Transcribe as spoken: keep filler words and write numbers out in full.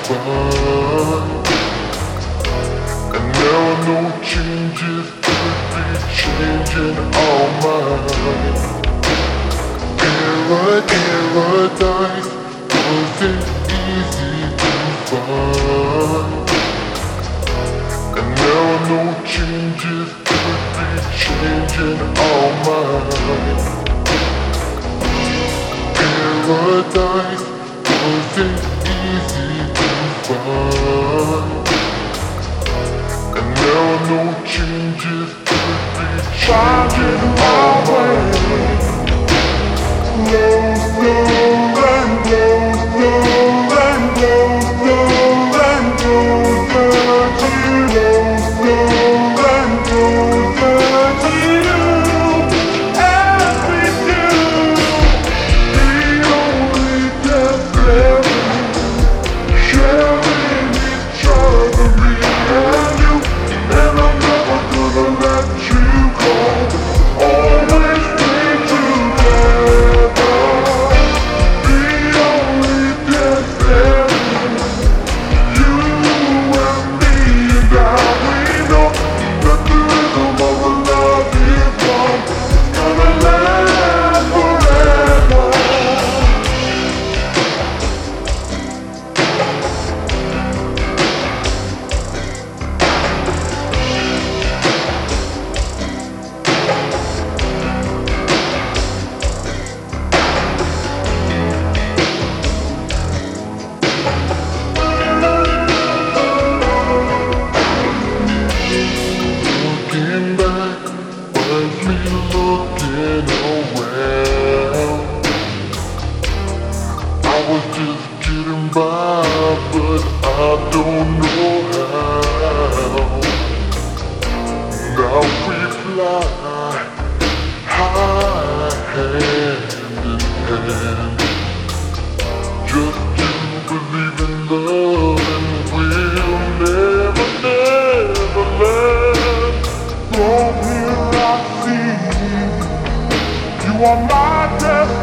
fine. And now I know changes could be changing all mine. Paradise wasn't easy to find. And now I know changes could be changing all mine. Paradise wasn't easy to find. And now I know changes could be changing my way. Slow, slow and slow, slow and slow, slow and closer to you. Slow and closer to you. As we do, the only desperate, sharing each other, me and you. And I'm never gonna let you go. Always be together. The only desperate, you and me, and now we know that the rhythm of a love is one. It's gonna last forever. Looking back was me looking around. I was just getting by, but I don't know how. Now we fly high hand in hand. Just to believe in love, and we'll never, never let. From here I see you are my destiny.